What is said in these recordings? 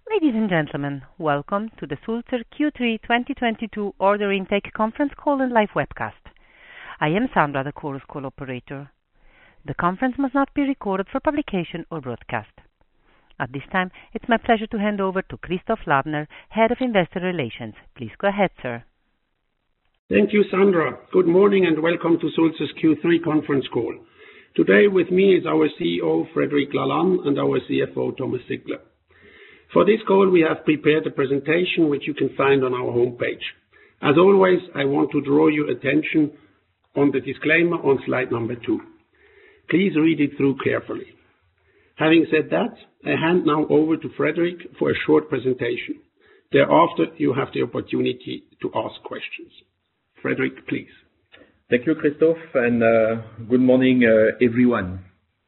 Ladies and gentlemen, welcome to the Sulzer Q3 2022 order intake conference call and live webcast. I am Sandra, the Chorus Call operator. The conference must not be recorded for publication or broadcast. At this time, it's my pleasure to hand over to Christoph Ladner, Head of Investor Relations. Please go ahead, sir. Thank you, Sandra. Good morning and welcome to Sulzer's Q3 conference call. Today with me is our CEO, Frédéric Lalanne, and our CFO, Thomas Zickler. For this call, we have prepared a presentation which you can find on our homepage. As always, I want to draw your attention on the disclaimer on slide number 2. Please read it through carefully. Having said that, I hand now over to Frédéric for a short presentation. Thereafter, you have the opportunity to ask questions. Frédéric, please. Thank you, Christoph, and good morning, everyone.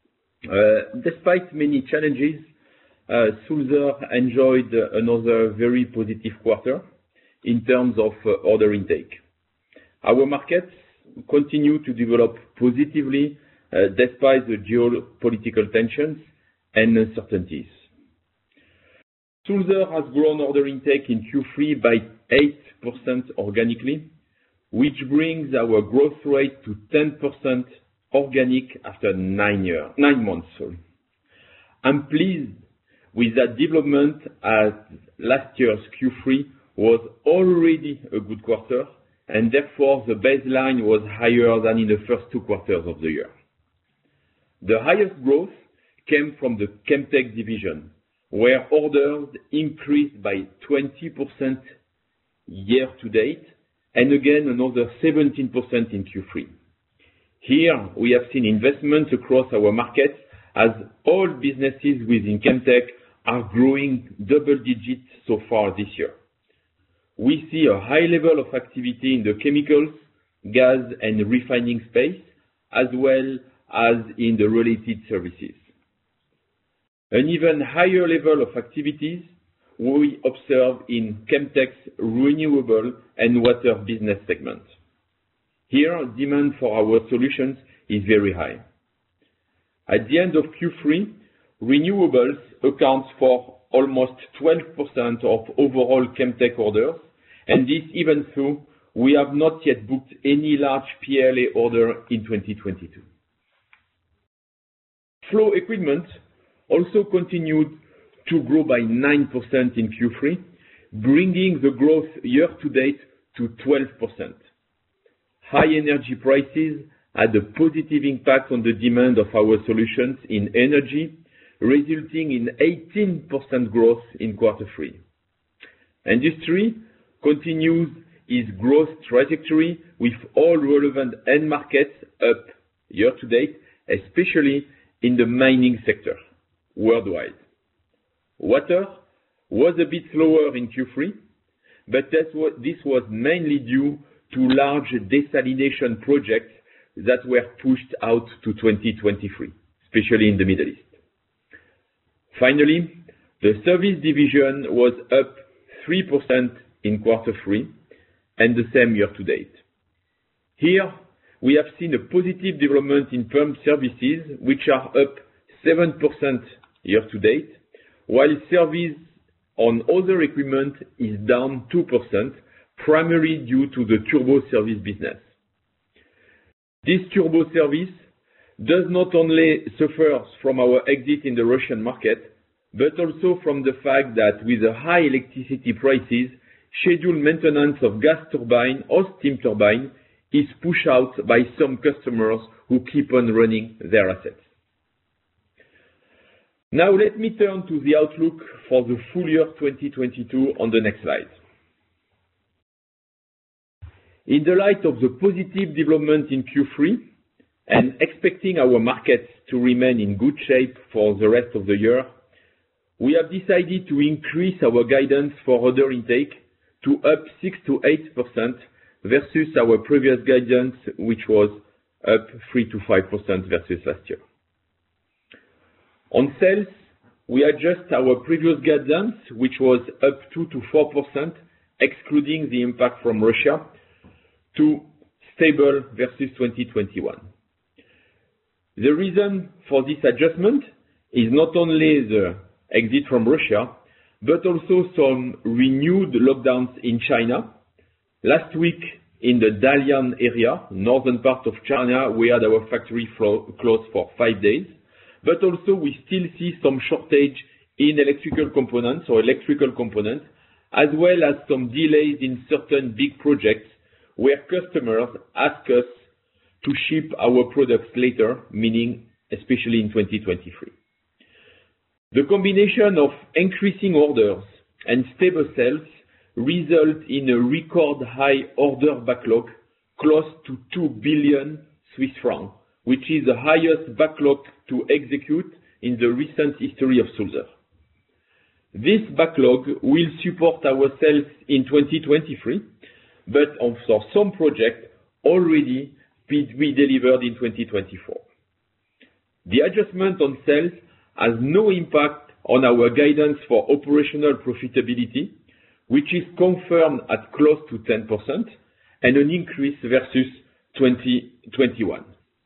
Despite many challenges, Sulzer enjoyed another very positive quarter in terms of order intake. Our markets continue to develop positively despite the geopolitical tensions and uncertainties. Sulzer has grown order intake in Q3 by 8% organically, which brings our growth rate to 10% organic after 9 months. I'm pleased with that development, as last year's Q3 was already a good quarter, and therefore the baseline was higher than in the first 2 quarters of the year. The highest growth came from the Chemtech division, where orders increased by 20% year to date, and again another 17% in Q3. Here we have seen investments across our markets as all businesses within Chemtech are growing double digits so far this year. We see a high level of activity in the chemicals, gas and refining space, as well as in the related services. An even higher level of activities we observe in Chemtech's renewable and water business segment. Here, demand for our solutions is very high. At the end of Q3, renewables accounts for almost 12% of overall Chemtech orders, and this even though we have not yet booked any large PLA order in 2022. Flow equipment also continued to grow by 9% in Q3, bringing the growth year to date to 12%. High energy prices had a positive impact on the demand of our solutions in energy, resulting in 18% growth in Q3. Industry continues its growth trajectory with all relevant end markets up year to date, especially in the mining sector worldwide. Water was a bit slower in Q3, but this was mainly due to large desalination projects that were pushed out to 2023, especially in the Middle East. Finally, the service division was up 3% in Q3 and the same year to date. Here, we have seen a positive development in pump services, which are up 7% year to date, while service on other equipment is down 2%, primarily due to the turbo service business. This turbo service does not only suffer from our exit in the Russian market, but also from the fact that with the high electricity prices, scheduled maintenance of gas turbine or steam turbine is pushed out by some customers who keep on running their assets. Now let me turn to the outlook for the full year 2022 on the next slide. In the light of the positive development in Q3 and expecting our markets to remain in good shape for the rest of the year, we have decided to increase our guidance for order intake to up 6 to 8% versus our previous guidance, which was up 3 to 5% versus last year. On sales, we adjust our previous guidance, which was up 2 to 4%, excluding the impact from Russia, to stable versus 2021. The reason for this adjustment is not only the exit from Russia, but also some renewed lockdowns in China. Last week, in the Dalian area, northern part of China, we had our factory closed for 5 days. But also we still see some shortage in electrical components, as well as some delays in certain big projects where customers ask us to ship our products later, meaning especially in 2023. The combination of increasing orders and stable sales result in a record high order backlog close to 2 billion Swiss francs, which is the highest backlog to execute in the recent history of Sulzer. This backlog will support our sales in 2023, but for some projects already be delivered in 2024. The adjustment on sales has no impact on our guidance for operational profitability, which is confirmed at close to 10% and an increase versus 2021.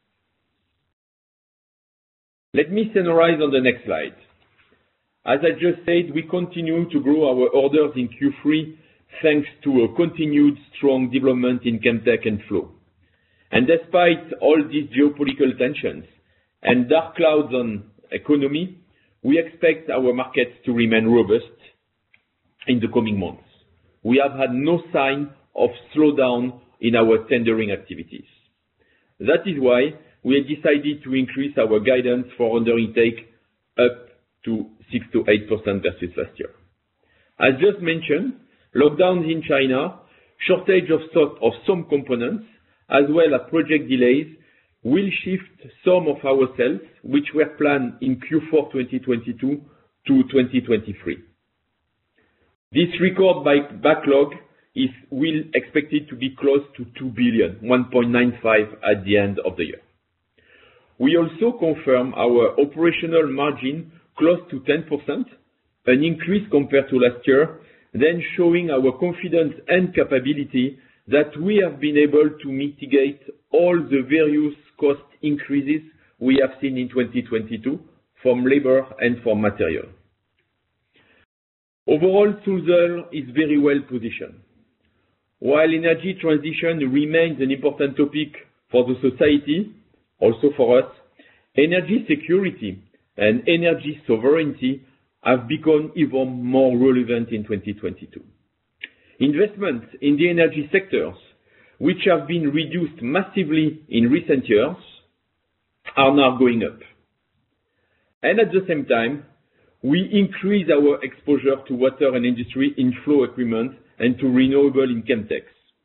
Let me summarize on the next slide. As I just said, we continue to grow our orders in Q3 thanks to a continued strong development in Chemtech and Flow. And despite all these geopolitical tensions and dark clouds on economy, we expect our markets to remain robust in the coming months. We have had no sign of slowdown in our tendering activities. That is why we have decided to increase our guidance for order intake up to 6 to 8% versus last year. As just mentioned, lockdowns in China, shortage of some components, as well as project delays, will shift some of our sales, which were planned in Q4 2022 to 2023. This record backlog will expected to be close to 2 billion, 1.95 at the end of the year. We also confirm our operational margin close to 10%, an increase compared to last year, then showing our confidence and capability that we have been able to mitigate all the various cost increases we have seen in 2022 from labor and from material. Overall, Sulzer is very well positioned. While energy transition remains an important topic for the society, also for us, energy security and energy sovereignty have become even more relevant in 2022. Investments in the energy sectors, which have been reduced massively in recent years, are now going up. And at the same time, we increase our exposure to water and industry in flow equipment and to renewable in Chemtech.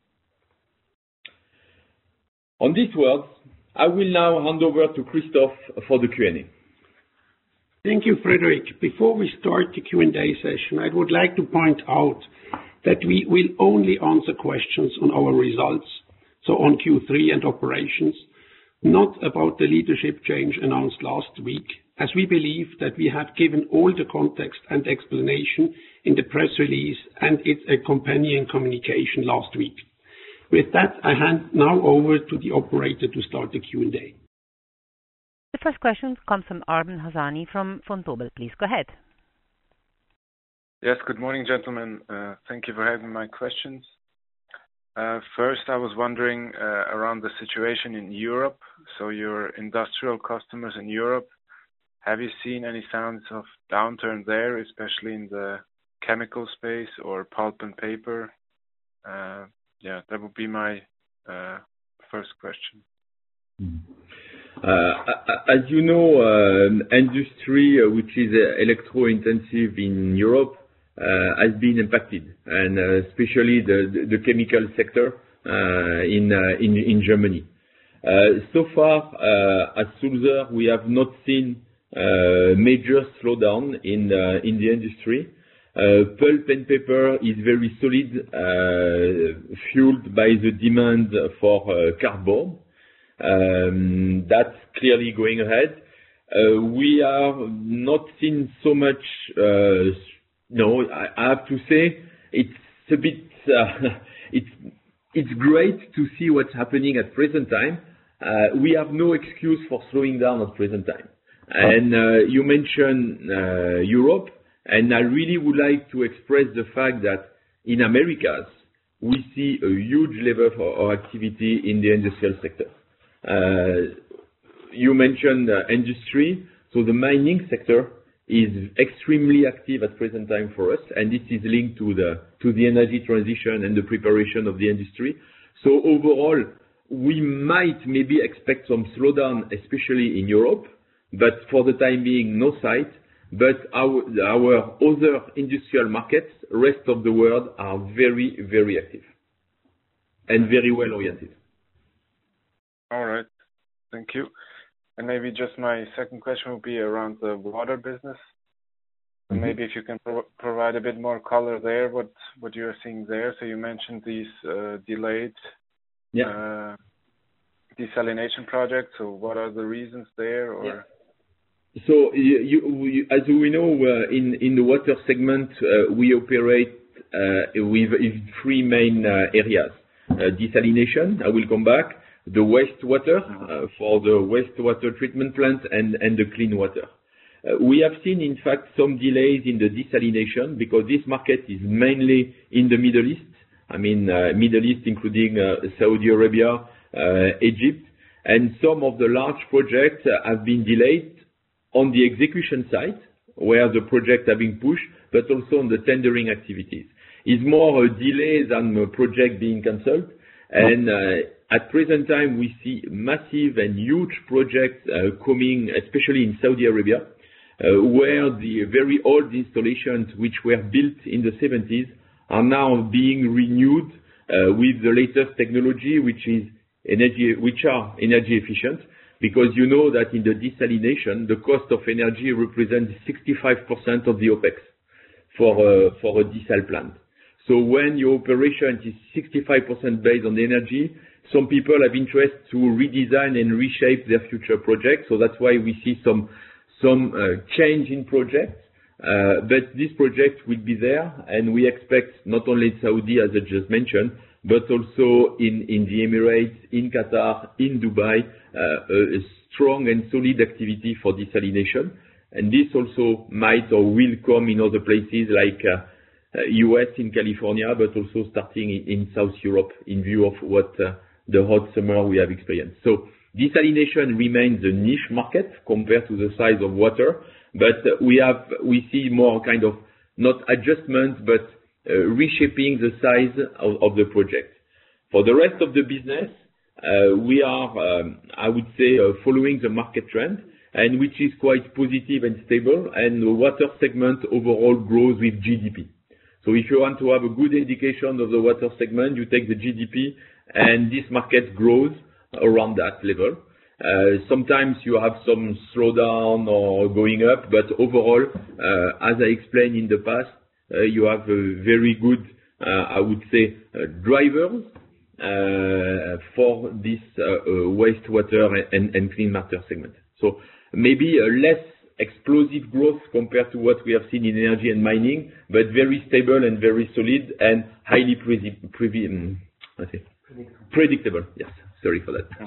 On these words, I will now hand over to Christoph for the Q&A. Thank you, Frederic. Before we start the Q&A session, I would like to point out that we will only answer questions on our results, so on Q3 and operations, not about the leadership change announced last week, as we believe that we have given all the context and explanation in the press release and its accompanying communication last week. With that, I hand now over to the operator to start the Q&A. The first question comes from Arben Hassani from Vontobel. Please go ahead. Yes, good morning, gentlemen. Thank you for having my questions. First, I was wondering around the situation in Europe. So your industrial customers in Europe, have you seen any signs of downturn there, especially in the chemical space or pulp and paper? That would be my first question. As you know, industry, which is electro-intensive in Europe, has been impacted, and especially the chemical sector in Germany. So far, at Sulzer, we have not seen major slowdown in the industry. Pulp and paper is very solid, fueled by the demand for cardboard. That's clearly going ahead. We are not seeing so much. I have to say it's a bit. It's great to see what's happening at present time. We have no excuse for slowing down at present time. And you mentioned Europe. And I really would like to express the fact that in Americas, we see a huge level of activity in the industrial sector. You mentioned industry, so the mining sector is extremely active at present time for us, and this is linked to the energy transition and the preparation of the industry. So overall, we might maybe expect some slowdown, especially in Europe, but for the time being, no sight. But our other industrial markets, rest of the world, are very, very active and very well oriented. All right. Thank you. And maybe just my second question would be around the water business. Mm-hmm. Maybe if you can provide a bit more color there, what you're seeing there. So you mentioned these delayed desalination projects. So what are the reasons there? Or So as we know, in the water segment, we operate with three main areas. Desalination, I will come back. The wastewater, for the wastewater treatment plant, and the clean water. We have seen, in fact, some delays in the desalination because this market is mainly in the Middle East. I mean, Middle East, including Saudi Arabia, Egypt, and some of the large projects have been delayed on the execution side, where the projects are being pushed, but also on the tendering activities. It's more a delay than a project being cancelled. And at present time, we see massive and huge projects coming, especially in Saudi Arabia, where the very old installations which were built in the 70s are now being renewed with the latest technology, which are energy efficient. Because you know that in the desalination, the cost of energy represents 65% of the OPEX for a desal plant. So when your operation is 65% based on energy, some people have interest to redesign and reshape their future projects. So that's why we see some change in projects. But this project will be there, and we expect not only in Saudi, as I just mentioned, but also in the Emirates, in Qatar, in Dubai, a strong and solid activity for desalination. And this also might or will come in other places like US in California, but also starting in South Europe in view of what the hot summer we have experienced. So desalination remains a niche market compared to the size of water, but we see more kind of not adjustments, but reshaping the size of the project. For the rest of the business, we are, I would say, following the market trend, and which is quite positive and stable, and the water segment overall grows with GDP. So if you want to have a good indication of the water segment, you take the GDP, and this market grows around that level. Sometimes you have some slowdown or going up, but overall, as I explained in the past, you have a very good, I would say, drivers for this wastewater and clean water segment. So maybe a less explosive growth compared to what we have seen in energy and mining, but very stable and very solid and highly predictable. Yes, sorry for that.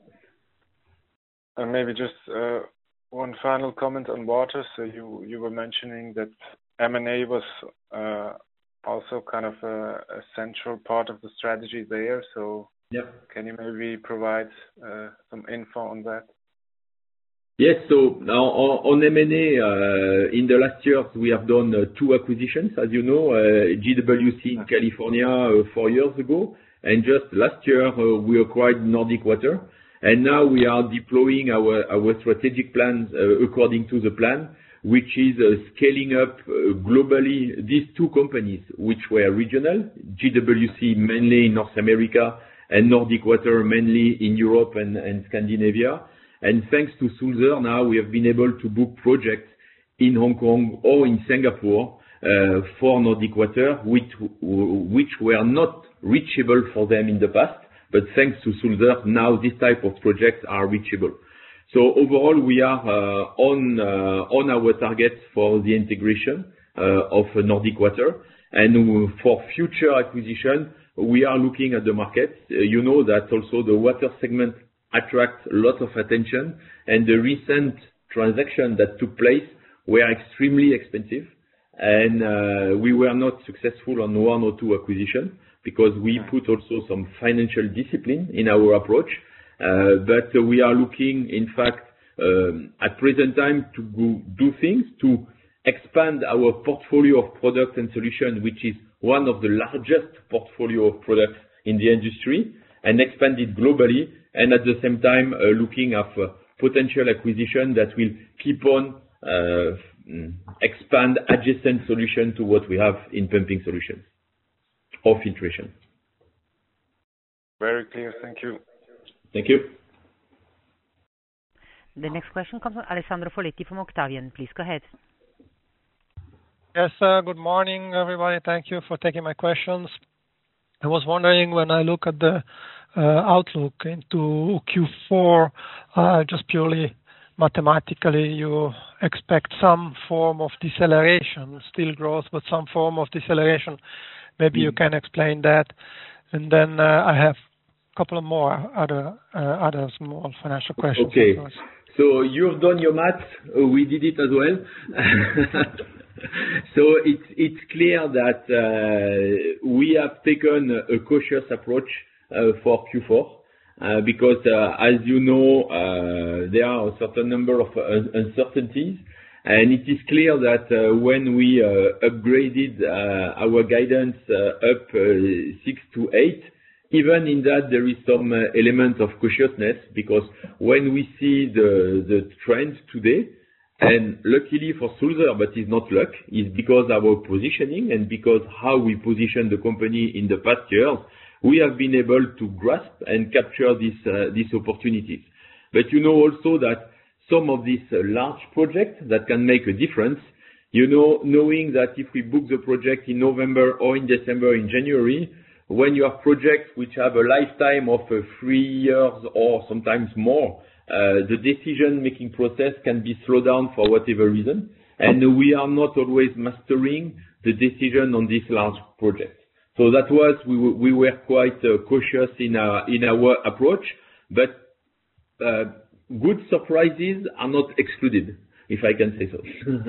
And maybe just one final comment on water. So you were mentioning that M&A was also kind of a central part of the strategy there. So Can you maybe provide some info on that? Yes. So now on M&A, in the last years, we have done 2 acquisitions, as you know, GWC in California 4 years ago. And just last year, we acquired Nordic Water. And now we are deploying our strategic plans according to the plan, which is scaling up globally these 2 companies, which were regional, GWC mainly in North America and Nordic Water mainly in Europe and Scandinavia. And thanks to Sulzer, now we have been able to book projects in Hong Kong or in Singapore for Nordic Water, which were not reachable for them in the past. But thanks to Sulzer, now this type of projects are reachable. So overall, we are on our targets for the integration of Nordic Water. And for future acquisition, we are looking at the market. You know that also the water segment attracts a lot of attention, and the recent transaction that took place were extremely expensive. and we were not successful on one or two acquisitions because we put also some financial discipline in our approach. But we are looking, in fact, at present time to do things to expand our portfolio of products and solutions, which is one of the largest portfolio of products in the industry, and expand it globally, and at the same time looking at potential acquisition that will keep on expand adjacent solution to what we have in pumping solutions or filtration. Very clear. Thank you. Thank you. The next question comes from Alessandro Foletti from Octavian. Please go ahead. Yes, good morning, everybody. Thank you for taking my questions. I was wondering, when I look at the outlook into Q4, just purely mathematically, you expect some form of deceleration, still growth, but some form of deceleration. Maybe you can explain that. And then I have a couple of more other small financial questions. Okay. So you've done your math. We did it as well. So it's clear that we have taken a cautious approach for Q4 because, as you know, there are a certain number of uncertainties, and it is clear that when we upgraded our guidance up 6 to 8, even in that there is some element of cautiousness, because when we see the trend today, and luckily for Sulzer, but it's not luck, it's because our positioning and because how we position the company in the past years, we have been able to grasp and capture these opportunities. But you know also that some of these large projects that can make a difference, you know, knowing that if we book the project in November or in December, in January, when you have projects which have a lifetime of 3 years or sometimes more, the decision-making process can be slowed down for whatever reason, and we are not always mastering the decision on these large projects. So that was, we were quite cautious in our approach, but good surprises are not excluded, if I can say so.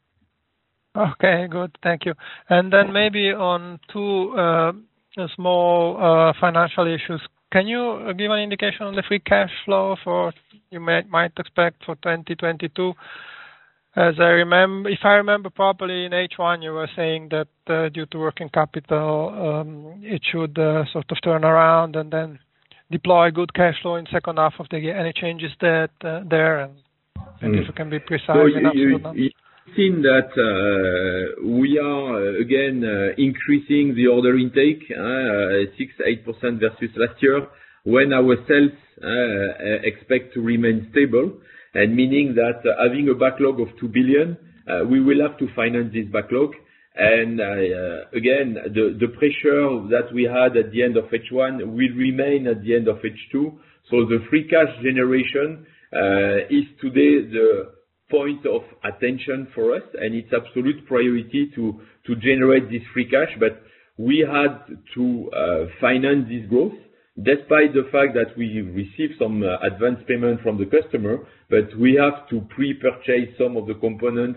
Okay, good. Thank you. And then maybe on two small financial issues. Can you give an indication on the free cash flow for you might expect for 2022? As I remember, if I remember properly, in H1 you were saying that due to working capital, it should sort of turn around and then deploy good cash flow in second half of the year. Any changes that there, and if you can be precise enough. You've seen that we are again increasing the order intake 6-8% versus last year, when our sales expect to remain stable, and meaning that having a backlog of 2 billion, we will have to finance this backlog. And again, the pressure that we had at the end of H1 will remain at the end of H2. So the free cash generation is today the point of attention for us, and it's absolute priority to generate this free cash. But we had to finance this growth, despite the fact that we received some advance payment from the customer, but we have to pre-purchase some of the components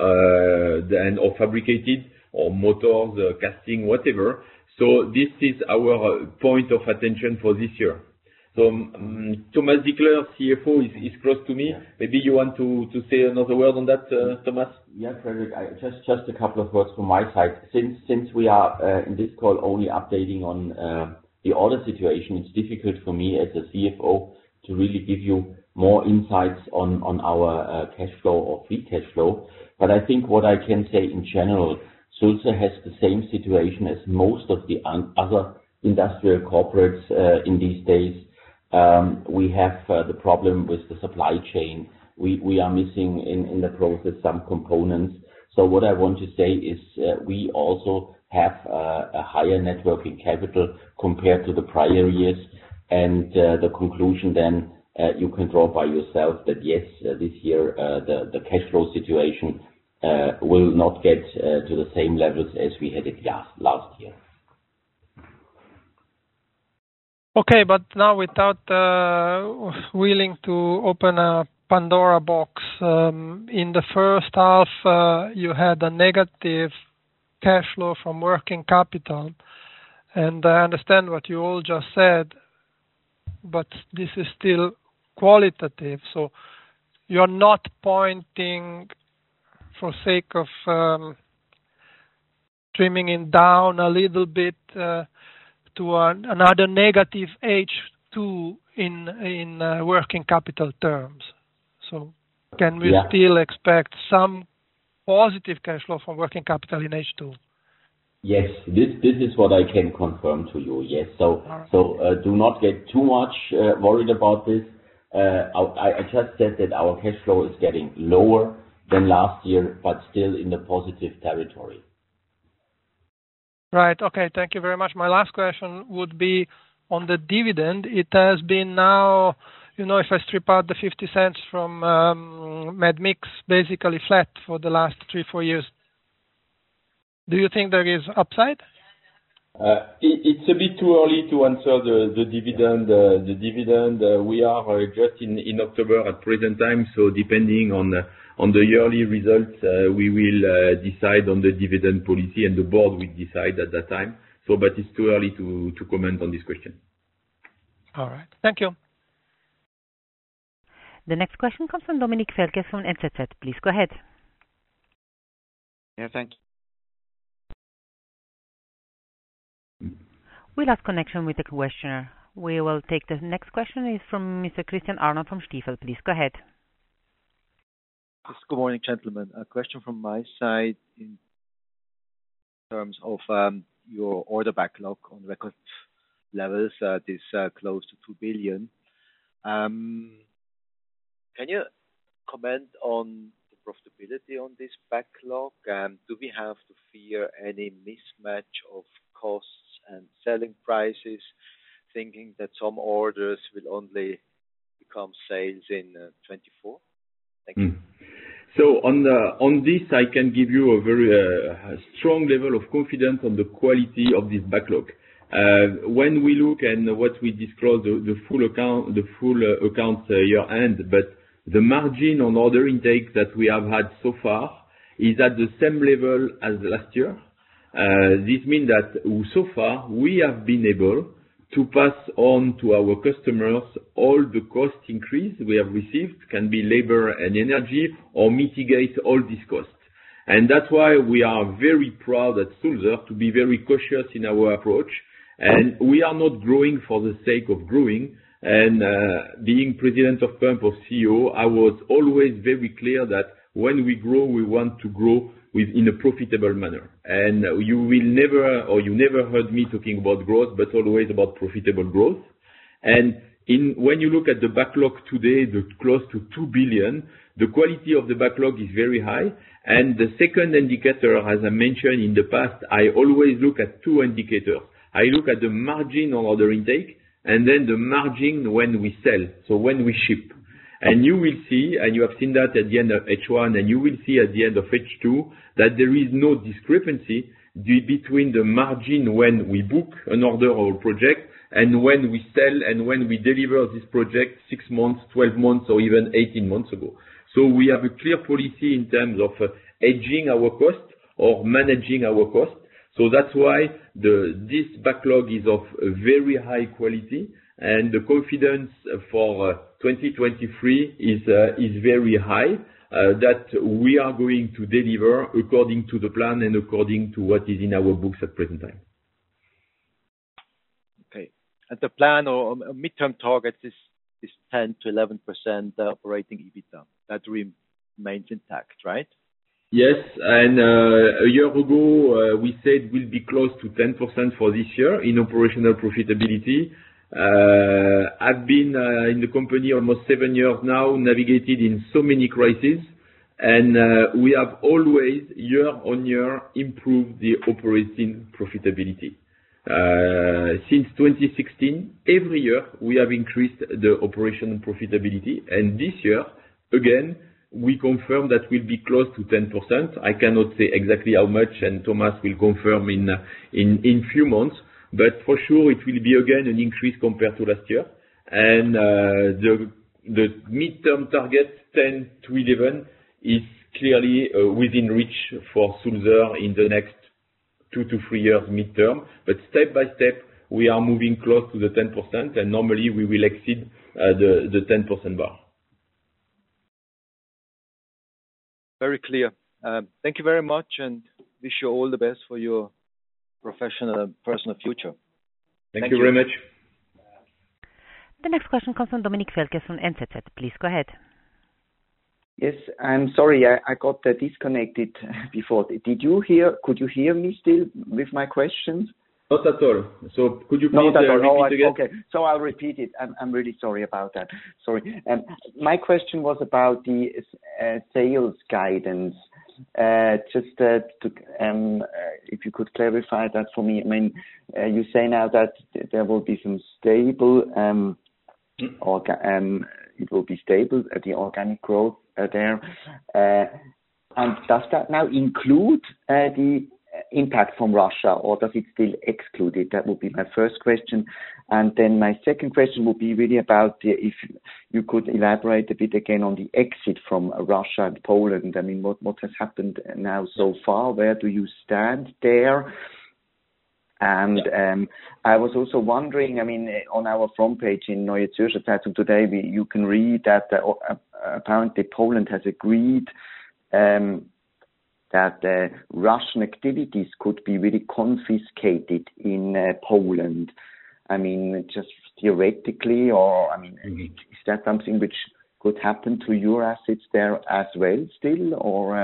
or fabricated, or motors, casting, whatever. So this is our point of attention for this year. So Thomas Zickler, CFO, is close to me. Maybe you want to say another word on that, Thomas? Yeah, Frederick, just a couple of words from my side. Since we are in this call only updating on the order situation, it's difficult for me as a CFO to really give you more insights on our cash flow or free cash flow. But I think what I can say in general, Sulzer has the same situation as most of the other industrial corporates in these days. We have the problem with the supply chain. We are missing in the process some components. So what I want to say is we also have a higher net working capital compared to the prior years, and the conclusion then you can draw by yourself that yes, this year the cash flow situation will not get to the same levels as we had it last year. Okay, but now without willing to open a Pandora box. In the first half, you had a negative cash flow from working capital, and I understand what you all just said, but this is still qualitative. So you're not pointing, for sake of trimming it down a little bit, to another negative H2 in working capital terms. So can we still expect some positive cash flow from working capital in H2? Yes, this is what I can confirm to you. Yes, so do not get too much worried about this. I just said that our cash flow is getting lower than last year, but still in the positive territory. Right. Okay. Thank you very much. My last question would be on the dividend. It has been now, if I strip out the 50 cents from Medmix, basically flat for the last 3-4 years. Do you think there is upside? It's a bit too early to answer the dividend. The dividend, we are just in October at present time, so depending on the yearly results, we will decide on the dividend policy, and the board will decide at that time. So, but it's too early to comment on this question. All right. Thank you. The next question comes from Dominik Felkes from NZZ. Please go ahead. Yeah, thank you. We lost connection with the questioner. We will take the next question. Is from Mr. Christian Arnold from Stifel. Please go ahead. Yes, good morning, gentlemen. A question from my side in terms of your order backlog on record levels. This close to 2 billion. Can you comment on the profitability on this backlog? Do we have to fear any mismatch of costs and selling prices, thinking that some orders will only become sales in 24? Thank you. So on this, I can give you a very strong level of confidence on the quality of this backlog. When we look and what we disclose, the full account year end, but the margin on order intake that we have had so far is at the same level as last year. This means that so far we have been able to pass on to our customers all the cost increase we have received, can be labor and energy, or mitigate all these costs. And that's why we are very proud at Sulzer to be very cautious in our approach. And we are not growing for the sake of growing. And being president of PUMP or CEO, I was always very clear that when we grow, we want to grow in a profitable manner. And you never heard me talking about growth, but always about profitable growth. And when you look at the backlog today, the close to 2 billion, the quality of the backlog is very high. And the second indicator, as I mentioned in the past, I always look at two indicators. I look at the margin on order intake, and then the margin when we sell, so when we ship. And you will see, and you have seen that at the end of H1, and you will see at the end of H2, that there is no discrepancy between the margin when we book an order or a project and when we sell and when we deliver this project 6 months, 12 months, or even 18 months ago. So we have a clear policy in terms of hedging our cost or managing our cost. So that's why this backlog is of very high quality, and the confidence for 2023 is very high, that we are going to deliver according to the plan and according to what is in our books at present time. Okay. And the plan or midterm target is 10 to 11% operating EBITDA. That remains intact, right? Yes, and a year ago we said we'll be close to 10% for this year in operational profitability. I've been in the company almost 7 years now, navigated in so many crises, and we have always, year on year, improved the operating profitability. Since 2016, every year we have increased the operational profitability, and this year, again, we confirm that we'll be close to 10%. I cannot say exactly how much, and Thomas will confirm in few months. But for sure, it will be again an increase compared to last year. And the midterm target 10 to 11 is clearly within reach for Sulzer in the next 2 to 3 years midterm. But step by step, we are moving close to the 10%, and normally we will exceed the 10% bar. Very clear. Thank you very much, and wish you all the best for your professional and personal future. Thank you very much. The next question comes from Dominik Felkes from NZZ. Please go ahead. Yes, I'm sorry, I got disconnected before. Could you hear me still with my questions? Not at all. So could you please repeat again? Okay, so I'll repeat it. I'm really sorry about that. Sorry. My question was about the sales guidance. If you could clarify that for me. I mean, you say now that there will be some stable, it will be stable at the organic growth there. And does that now include the impact from Russia, or does it still exclude it? That would be my first question. And then my second question would be really about if you could elaborate a bit again on the exit from Russia and Poland. I mean, what has happened now so far? Where do you stand there? And I was also wondering, I mean, on our front page in Neue Zürcher Zeitung today, you can read that apparently Poland has agreed that Russian activities could be really confiscated in Poland. I mean, just theoretically, or I mean, is that something which could happen to your assets there as well still, or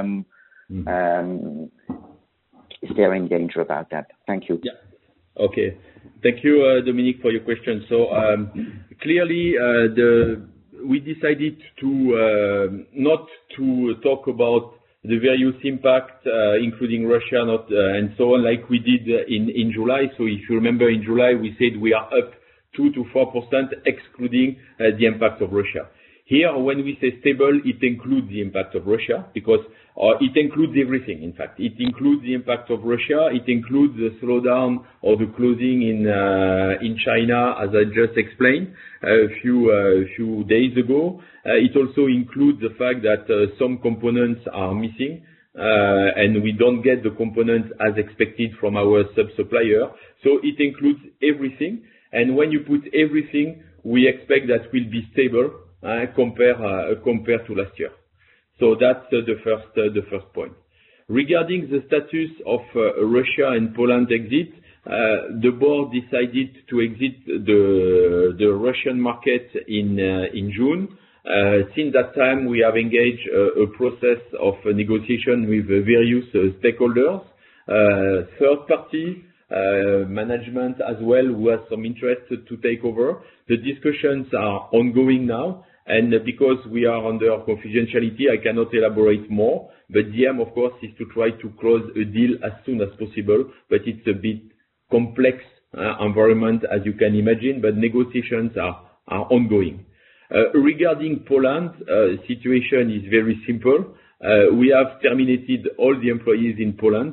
is there any danger about that? Thank you. Yeah. Okay. Thank you, Dominique, for your question. So clearly, we decided to not to talk about the various impact, including Russia, and so on, like we did in July. So if you remember, in July we said we are up 2 to 4%, excluding the impact of Russia. Here, when we say stable, it includes the impact of Russia, because it includes everything. In fact, it includes the impact of Russia. It includes the slowdown or the closing in China, as I just explained a few days ago. It also includes the fact that some components are missing, and we don't get the components as expected from our sub-supplier. So it includes everything. And when you put everything, we expect that will be stable compared to last year. So that's the first point. Regarding the status of Russia and Poland exit, the board decided to exit the Russian market in June. Since that time, we have engaged a process of negotiation with various stakeholders, third party, management as well, who has some interest to take over. The discussions are ongoing now, and because we are under confidentiality, I cannot elaborate more. But the aim, of course, is to try to close a deal as soon as possible. But it's a bit complex environment, as you can imagine. But negotiations are ongoing. Regarding Poland, situation is very simple. We have terminated all the employees in Poland.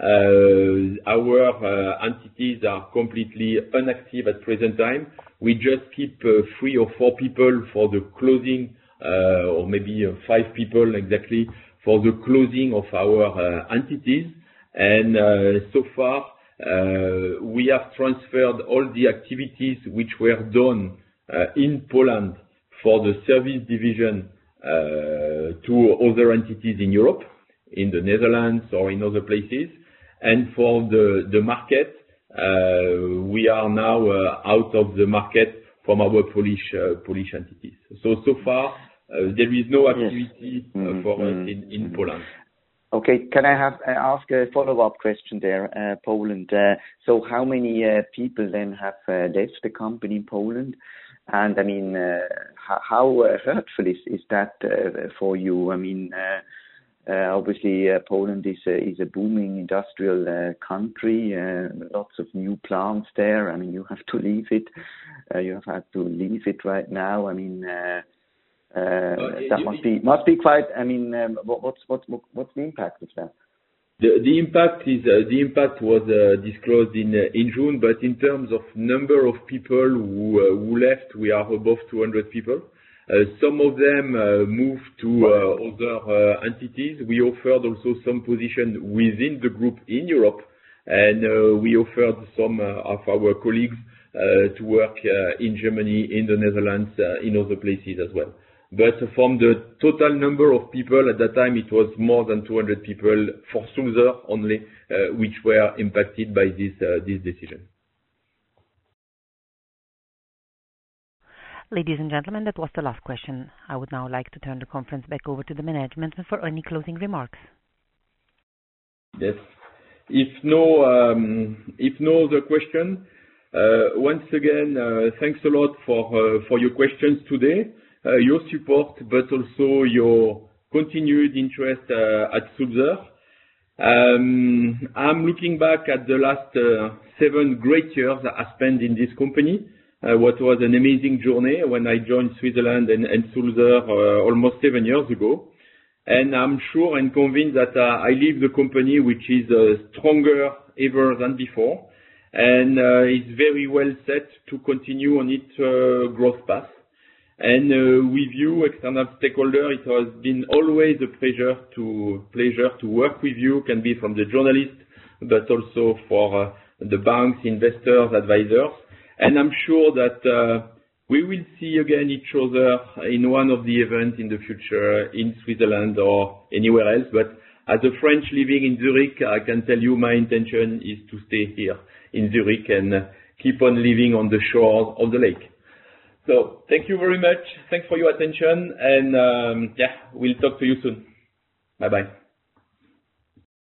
Our entities are completely inactive at present time. We just keep 3 or 4 people for the closing, or maybe 5 people exactly for the closing of our entities. And so far, we have transferred all the activities which were done in Poland for the service division to other entities in Europe, in the Netherlands or in other places. And for the market, we are now out of the market from our Polish entities. So far, there is no activity for us in Poland. Okay, can I ask a follow-up question there, Poland? So how many people then have left the company in Poland? And I mean, how hurtful is that for you? I mean, obviously, Poland is a booming industrial country, lots of new plants there. I mean, you have to leave it. You have had to leave it right now. I mean, that must be quite. I mean, what's the impact of that? The impact was disclosed in June, but in terms of number of people who left, we are above 200 people. Some of them moved to other entities. We offered also some position within the group in Europe, and we offered some of our colleagues to work in Germany, in the Netherlands, in other places as well. But from the total number of people at that time, it was more than 200 people for Sulzer only, which were impacted by this decision. Ladies and gentlemen, that was the last question. I would now like to turn the conference back over to the management for any closing remarks. Yes. If no other question, once again, thanks a lot for your questions today, your support, but also your continued interest at Sulzer. I'm looking back at the last 7 great years I spent in this company. What was an amazing journey when I joined Switzerland and Sulzer almost 7 years ago. And I'm sure and convinced that I leave the company which is stronger ever than before, and is very well set to continue on its growth path. And with you, external stakeholder, it has been always a pleasure to work with you. Can be from the journalists, but also for the banks, investors, advisors. And I'm sure that we will see again each other in one of the events in the future in Switzerland or anywhere else. But as a French living in Zurich, I can tell you my intention is to stay here in Zurich and keep on living on the shore of the lake. So thank you very much. Thanks for your attention. And we'll talk to you soon. Bye-bye.